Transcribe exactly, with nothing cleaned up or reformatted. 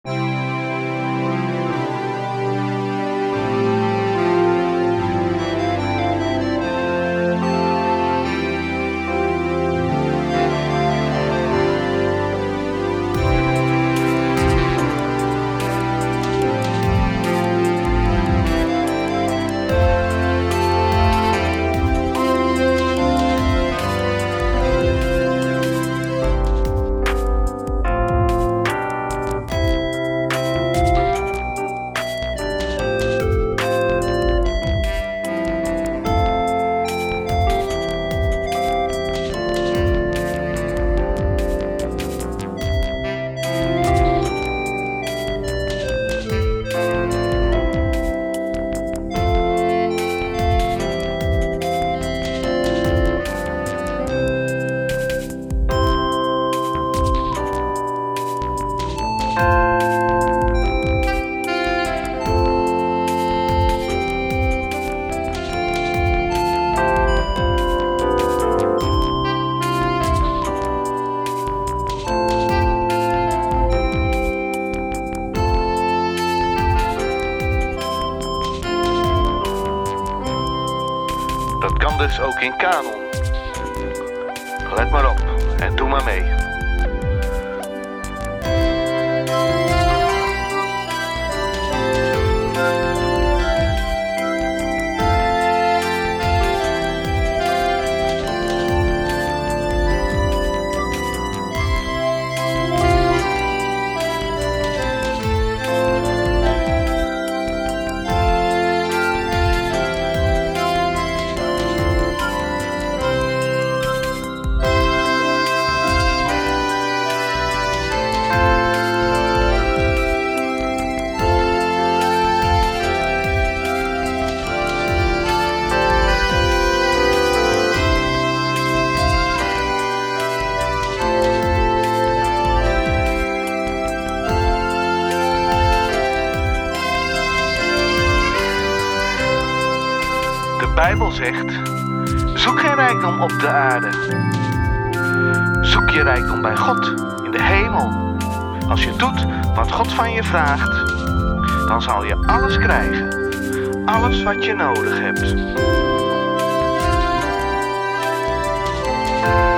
Dat kan dus ook in kanon. Let maar op en doe maar mee. De Bijbel zegt, zoek geen rijkdom op de aarde. Zoek je rijkdom bij God in de hemel. Als je doet wat God van je vraagt, dan zal je alles krijgen. Alles wat je nodig hebt.